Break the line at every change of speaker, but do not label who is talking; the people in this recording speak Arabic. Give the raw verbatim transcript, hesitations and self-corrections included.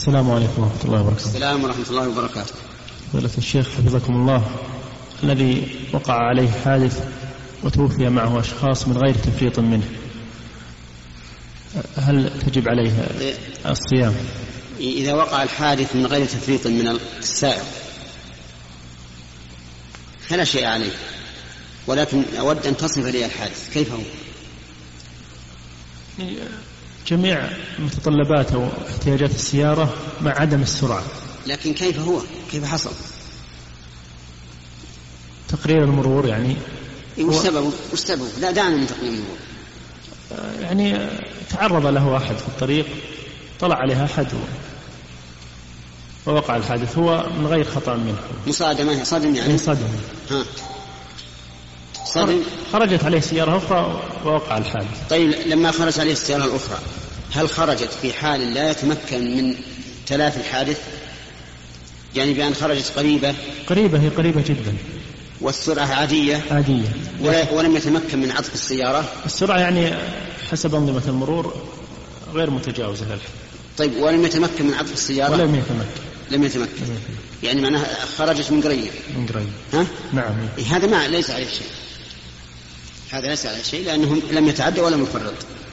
السلام عليكم ورحمة الله وبركاته.
السلام ورحمة الله وبركاته.
فضيلة الشيخ حفظكم الله، الذي وقع عليه حادث وتوفي معه أشخاص من غير تفريط منه، هل تجب عليه الصيام؟
إذا وقع الحادث من غير تفريط من السائق فلا شيء عليه، ولكن أود أن تصف لي الحادث كيف هو.
جميع متطلبات أو احتياجات السيارة مع عدم السرعة.
لكن كيف هو؟ كيف حصل؟
تقرير المرور يعني.
وش سببه؟ وش سببه؟ لا دعنا من تقرير المرور.
يعني تعرض له أحد في الطريق، طلع عليها أحد ووقع الحادث، هو من غير خطأ منه.
مصادمة، صدم يعني.
صدم.
ها. صدم.
خرجت عليه سيارة أخرى ووقع الحادث.
طيب لما خرج عليه السيارة الأخرى هل خرجت في حال لا يتمكن من تلافي الحادث؟ يعني بأن خرجت قريبة.
قريبة، هي قريبة جدا.
والسرعة عادية.
عادية.
ولم يتمكن من عطف السيارة.
السرعة يعني حسب أنظمة المرور غير متجاوزة للحد.
طيب ولم يتمكن من عطف السيارة.
ولم يتمكن.
لم يتمكن. يعني معناها خرجت من قريب.
من قريب.
ها؟
نعم.
هذا ما ليس عليه شيء. هذا ليس عليه شيء لأنه لم يتعدى ولم يفرط.